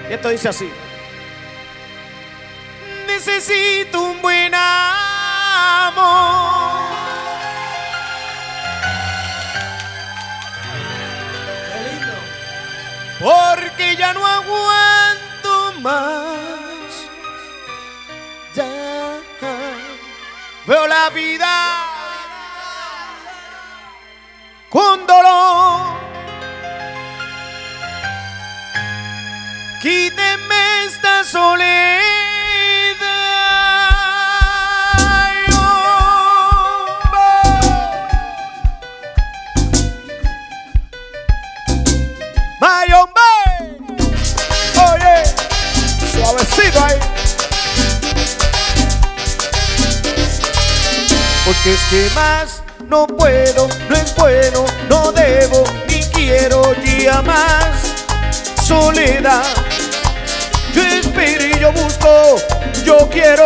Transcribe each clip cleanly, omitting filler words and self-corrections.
Y esto dice así. Necesito un buen amor. Qué lindo. Porque ya no aguanto más. Ya veo la vida con dolor. Quíteme esta soledad. Ay, hombre. Oye, suavecito ahí. Porque es que más no puedo, no es bueno, no debo, ni quiero ya más soledad. Yo espero y yo busco, yo quiero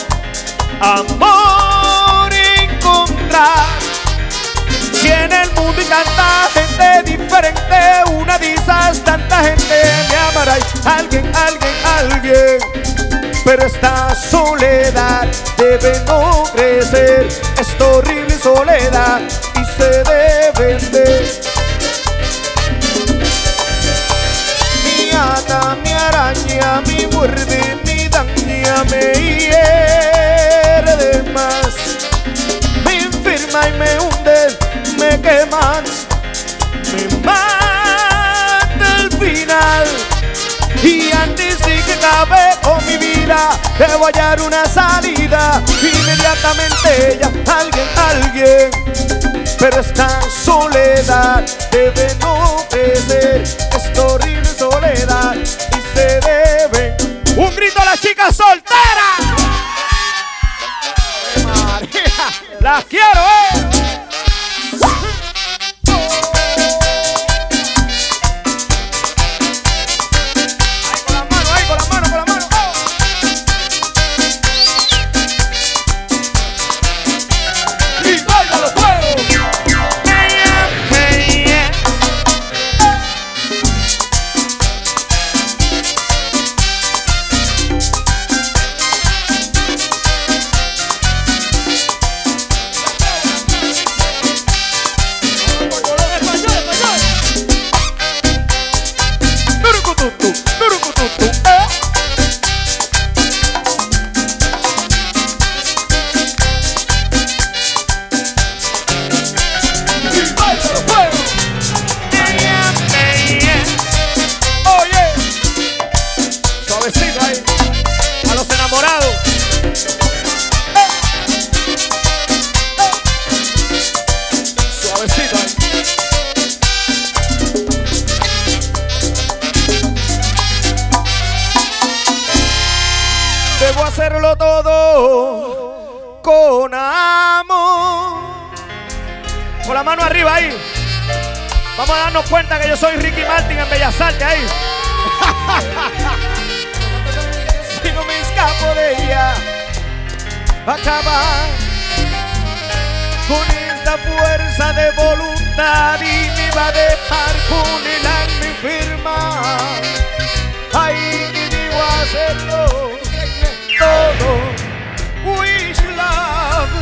amor encontrar. Si en el mundo hay tanta gente diferente, una de esas tanta gente me amará. Alguien, alguien, alguien. Pero esta soledad debe no crecer. Esta horrible soledad y se debe ver. Mi ata, mi araña, mi muerde, mi daña, me hiere de más. Me enferma y me hunde, me queman, me mata el final. Y antes de que acabe con mi vida, debo hallar una salida. Inmediatamente ya, alguien, alguien. Pero esta soledad debe no crecer. Esta horrible soledad y se debe. Un grito a las chicas solteras. María, las quiero, a los enamorados. Suavecito ahí. Debo hacerlo todo con amor. Con la mano arriba ahí. Vamos a darnos cuenta que yo soy Ricky Martin en Bellas Artes ahí. Si no me escapo de ella, acabar con esta fuerza de voluntad y me va a dejar con el alma enferma. Ay, que debo hacerlo todo. Wish love.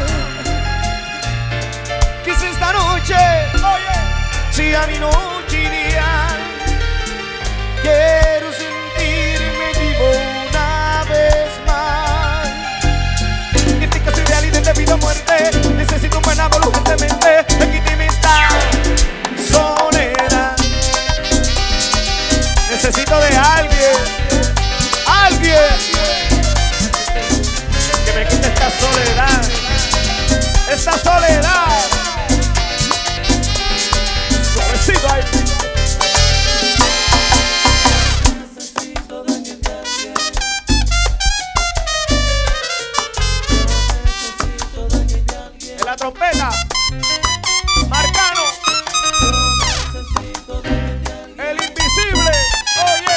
Que es esta noche, oye, si a mi noche ideal quiero sentirme vivo una vez más. En este caso ideal y de vida o muerte, necesito un buen amor urgentemente. Quíteme esta soledad. Necesito de alguien, alguien que me quite esta soledad, esta soledad. Suavecito ahí. En la trompeta, Marcano, el invisible, oye.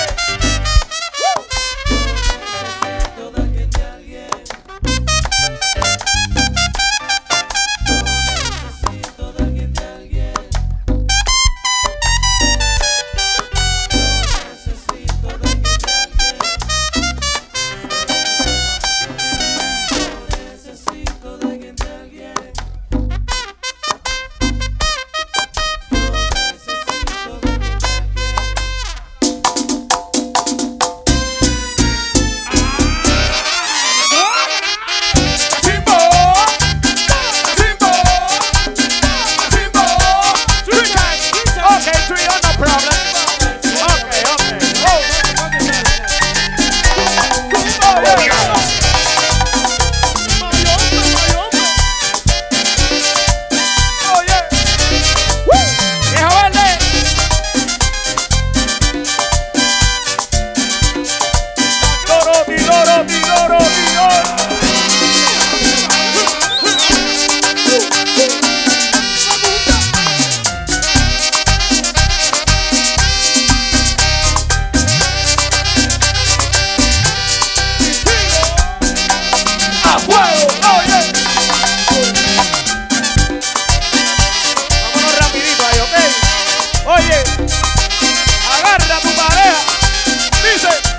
Agarra a tu pareja. Dice.